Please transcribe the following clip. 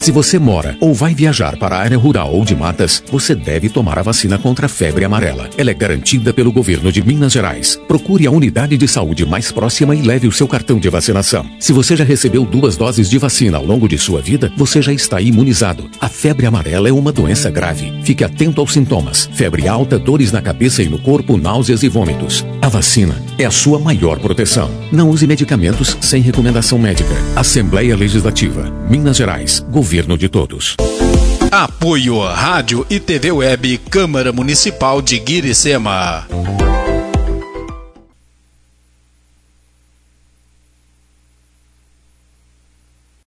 Se você mora ou vai viajar para a área rural ou de matas, você deve tomar a vacina contra a febre amarela. Ela é garantida pelo governo de Minas Gerais. Procure a unidade de saúde mais próxima e leve o seu cartão de vacinação. Se você já recebeu 2 doses de vacina ao longo de sua vida, você já está imunizado. A febre amarela é uma doença grave. Fique atento aos sintomas: febre alta, dores na cabeça e no corpo, náuseas e vômitos. A vacina é a sua maior proteção. Não use medicamentos sem recomendação médica. Assembleia Legislativa, Minas Gerais, governo de todos. Apoio Rádio e TV Web Câmara Municipal de Guiricema.